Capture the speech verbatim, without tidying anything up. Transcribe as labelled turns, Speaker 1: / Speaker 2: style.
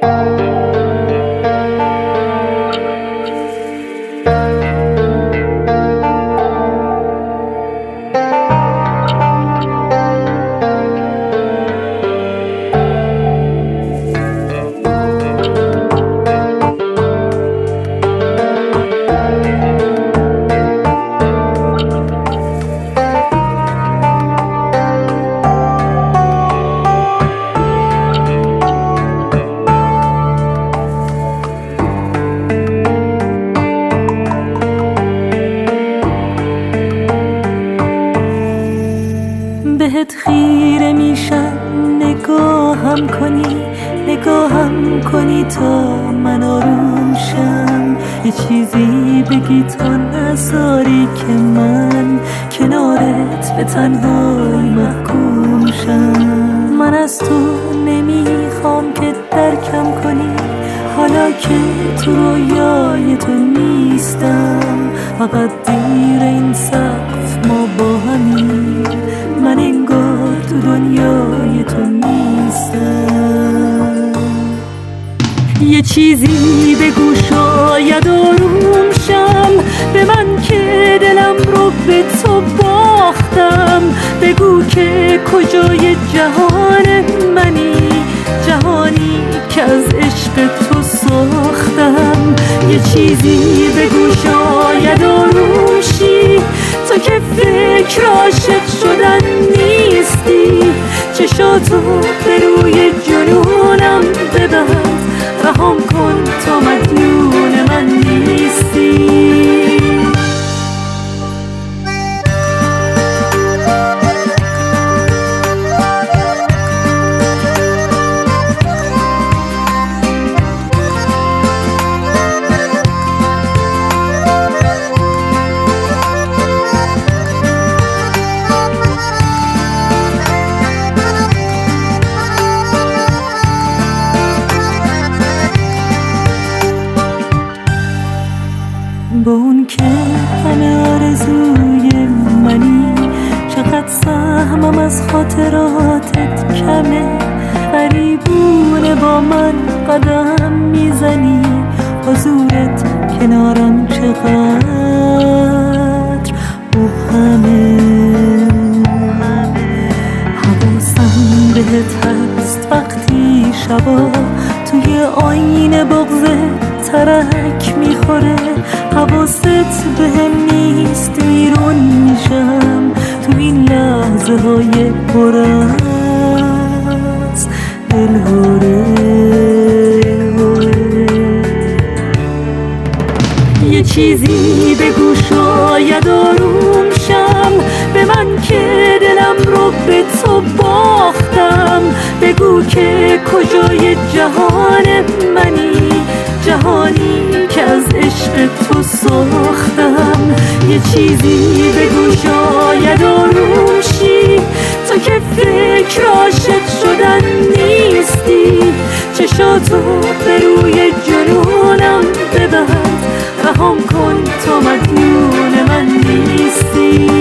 Speaker 1: بهت خیره میشم نگاهم کنی نگاهم کنی تا من آروشم، یه چیزی بگی تا نذاری که من کنارت به تنهایی محکوم شم. من از تو نمیخوام که درکم کنی حالا که تو رویای تو نیستم، فقط دیر این سقف ما با همین، من انگار تو دنیای تو نیستم. یه چیزی بگو شاید آروم شم، به من که دلم رو به تو باختم، بگو که کجای جهان منی، جهانی که از عشق تو ساختم. یه چیزی بگو شاید آروم شی، تو که فکر عاشق شدن نیستی، چشاتو به روی جنونم ببند، رهام کن تا مدیون من نیستی. با اون که همه آرزوی منی، چقدر سهمم از خاطراتت کمه، غریبونه با من قدم میزنی، حضورت کنارم چقدر مبهمه. حواسم بهت هست وقتی شبا توی آینه بغضت ترک میخوره، حواست بهم نیست ویرون میشم تو این لحظه های پر از دلهوره. یه چیزی بگو شاید آروم شم، به من که دلم رو به تو باختم، بگو که کجای جهان منی، جهانی که از عشق تو ساختم. یه چیزی بگو شاید آروم شی، تو که فکر عاشق شدن نیستی، چشاتو به روی جنونم ببند، رهام کن تا مدیون من نیستی.